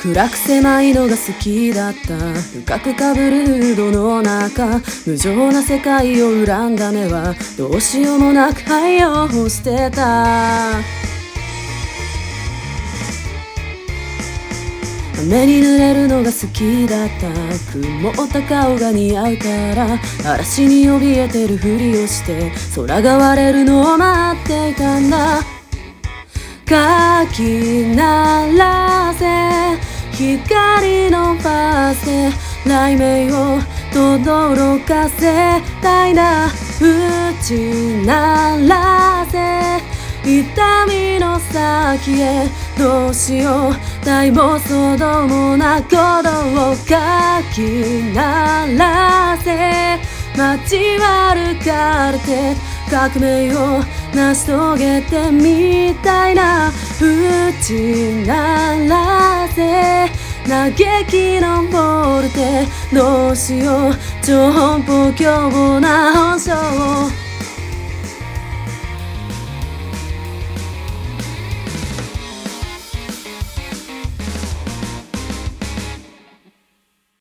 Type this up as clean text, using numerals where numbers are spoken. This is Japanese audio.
暗く狭いのが好きだった。深くかぶるフードの中、無情な世界を恨んだ目はどうしようもなく灰を捨てた。雨に濡れるのが好きだった。曇った顔が似合うから嵐に怯えてるふりをして空が割れるのを待っていたんだ。かき鳴らせ光のパスで雷鳴を轟かせたいな。打ち鳴らせ痛みの先へどうしよう大暴走どもな鼓動をかき鳴らせ街は歩かれて革命を成し遂げてみたいな。打ち鳴らせ嘆きのボルテどうしよう超奔放凶暴な本性を